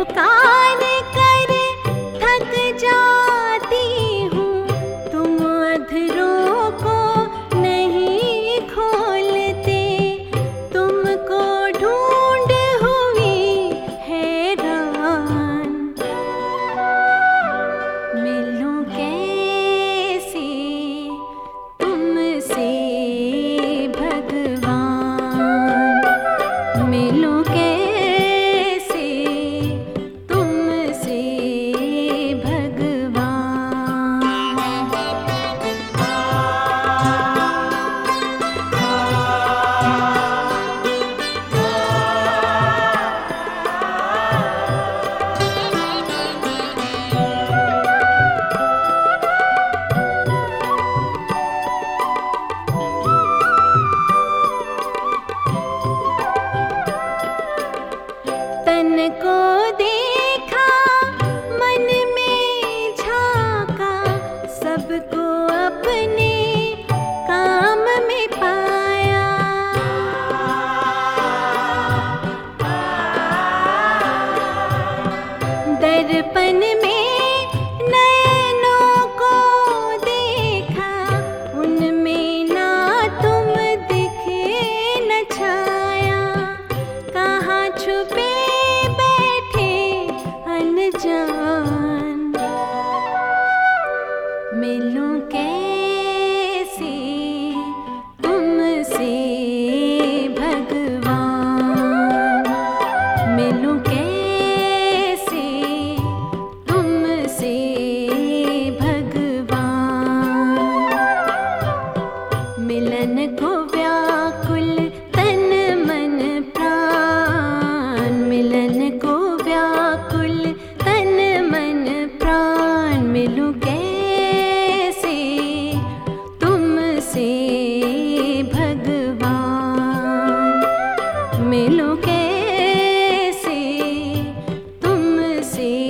पुकार कर थक जाती हूँ, तुम अधरों को नहीं खोलते। तुमको ढूंढ हुई हैरान, मिलूं कैसे तुमसे भगवान, मिलूं कैसे तुमसे तन को देखा, मन में झांका, सबको अपने काम में पाया। दर्पण में नयनों को देखा, उनमें ना तुम दिखे न छाया। कहाँ छुपे अनजान, मिलूं कैसे तुमसे भगवान, मिलूं कैसे तुमसे भगवान। मिलन को व्याकुल तन मन प्राण, मिलन को व्याकुल तन मन प्राण। मिलूं कैसे तुमसे भगवान, मिलूं कैसे तुमसे